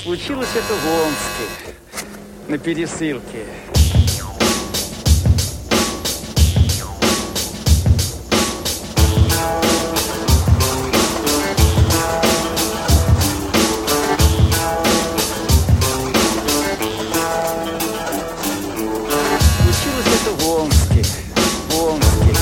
Случилось это в Омске, на пересылке. Случилось это в Омске, в Омске.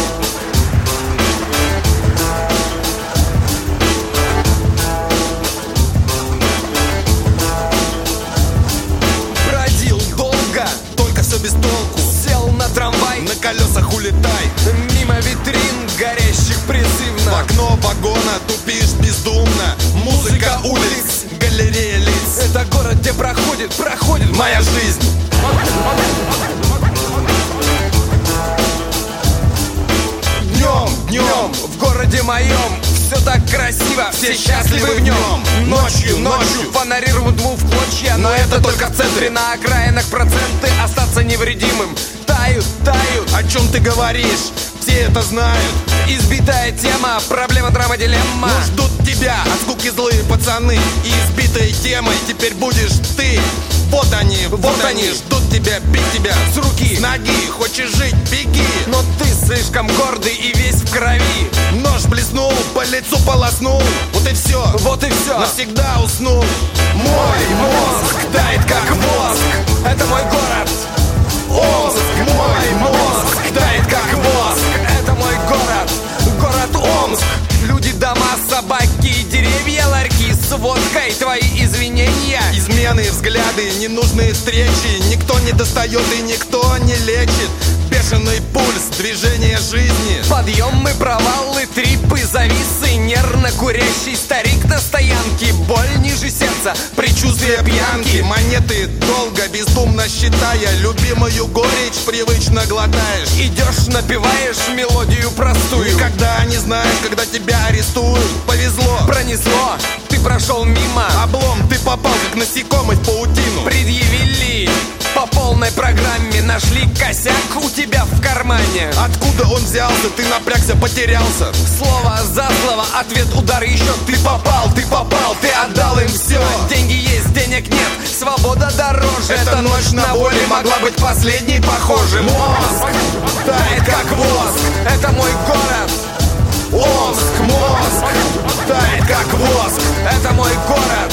Бродил долго, только все без толку. Сел на трамвай, на колесах улетай. Мимо витрин, горящих призывно. В окно вагона тупишь бездумно. Музыка улиц, галерея лиц. Это город, где проходит моя жизнь. Днем, в городе моем все так красиво, все счастливы в нем. Ночью, фонари рвут тьму в клочья. Но это только в центре, на окраинах проценты остаться невредимым тают. О чем ты говоришь? Все это знают. Избитая тема, проблема, драма, дилемма. Ну, ждут тебя от скуки злые пацаны. И избитой темой теперь будешь ты. Вот они, ждут тебя, бить тебя с руки, с ноги. Хочешь жить, беги. Но ты слишком гордый и весь в крови. Нож блеснул, по лицу полоснул. Вот и все, навсегда уснул. Мой мозг тает как воск. Это мой город Омск. Мой мозг тает как воск. Это мой город Омск. Люди, дома, собаки и деревья, ларьки с водкой, твои извинения. Измены, взгляды, ненужные встречи. Никто не достает и никто не лечит. Бешеный пульс, движение жизни. Подъемы, провалы, трипы, зависы. Нервно курящий старик на стоянке. Боль ниже сердца, предчувствие пьянки. Монеты долго, бездумно считая. Любимую горечь привычно глотаешь. Идешь, напеваешь мелодию простую. Никогда не знаешь, когда тебя арестуют. Повезло, пронесло, ты прошел мимо. Облом, ты попал, как насекомый в паутину. Предъявили по полной программе. Нашли косяк у тебя в кармане. Откуда он взялся? Ты напрягся, потерялся. Слово за слово, ответ, удар еще. Ты попал, ты отдал им все. Деньги есть, денег нет, свобода дороже. Эта ночь на воле могла быть последней, похоже. Мозг тает как воск. Это мой город Омск. Мозг тает как воск. Это мой город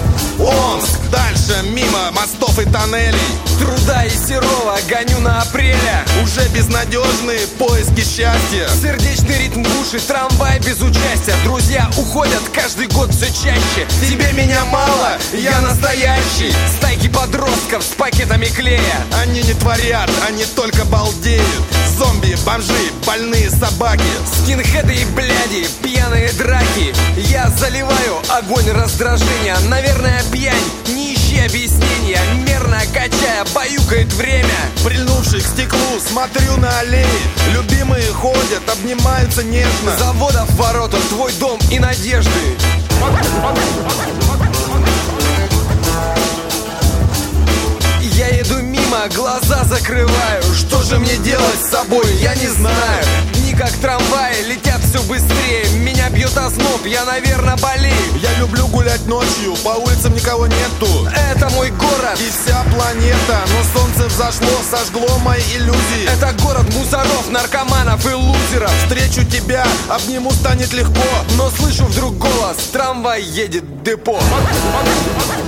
Омск. Дальше мимо мостов и тоннелей. Труда и серова гоню на апреля. Уже безнадежные поиски счастья. Сердечный ритм в уши, трамвай без участия. Друзья уходят каждый год все чаще. Тебе меня мало, я настоящий. Стайки подростков с пакетами клея. Они не творят, они только балдеют. Зомби, бомжи, больные собаки. Скинхеды и бляди, пьяные драки. Я заливаю огонь раздражения. Наверное, пьянь, не ищи объяснения. Мерно качая, баюкает время. Прильнувший к стеклу, смотрю на аллеи. Любимые ходят, обнимаются нежно. Заводов ворота, твой дом и надежды. Я еду мимо, глаза закрываю. Что же мне делать с собой, я не знаю. Дни как трамваи, летят все быстрее. Меня бьет озноб, я, наверное, болею. Я люблю гулять ночью, по улицам никого нету. Это мой город и вся планета. Но солнце взошло, сожгло мои иллюзии. Это город мусоров, наркоманов и лузеров. Встречу тебя, обниму, станет легко. Но слышу вдруг голос, трамвай едет в депо.